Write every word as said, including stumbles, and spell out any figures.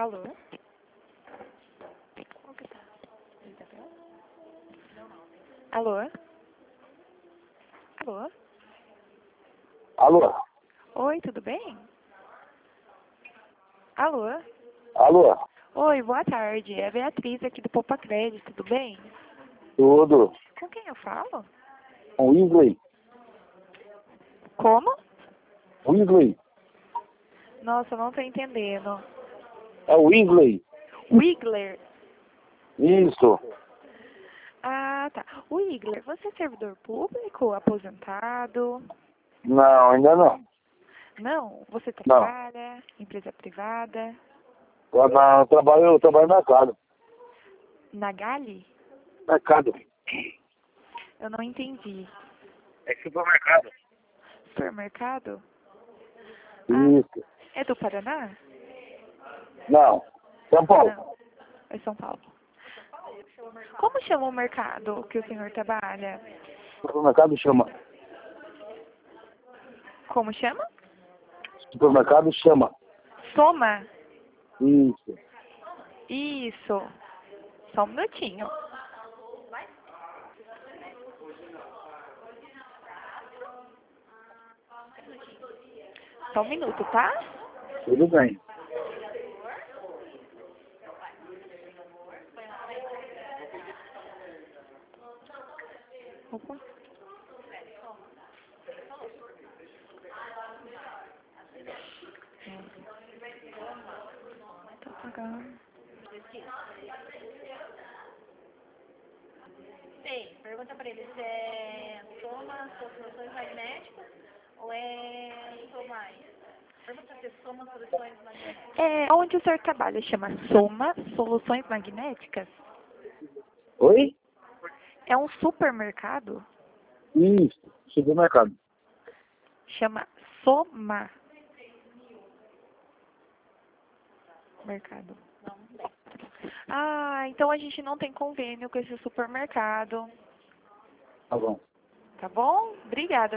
Alô? Qual que tá? Isabel? Alô? Alô? Alô? Oi, tudo bem? Alô? Alô? Oi, boa tarde. É a Beatriz aqui do Poupa Crédito, tudo bem? Tudo. Com quem eu falo? Weasley. Como? Weasley. Nossa, eu não tô entendendo. É o Weasley. Wigler. Isso. Ah, tá. Wigler, você é servidor público, aposentado? Não, ainda não. Não? Você Não. trabalha? Empresa privada? Eu, não, eu trabalho, eu trabalho no mercado. Na Gali? Mercado. Eu não entendi. É supermercado. Supermercado? Ah, Isso. é do Paraná? Não. São Paulo. Não, é São Paulo. Como chama o mercado que o senhor trabalha? Supermercado chama. Como chama? Supermercado chama. Soma? Isso. Isso. Só um minutinho. Só um minuto, tá? Tudo bem. Opa. Tá pagando. Ei, pergunta pra ele se é soma soluções magnéticas ou é somais. Pergunta se é soma soluções magnéticas. É, onde o senhor trabalha chama Soma Soluções Magnéticas? Oi? É um supermercado? Isso. Supermercado. Chama Soma Mercado. Não, não tem. Ah, então a gente não tem convênio com esse supermercado. Tá bom. Tá bom? Obrigada.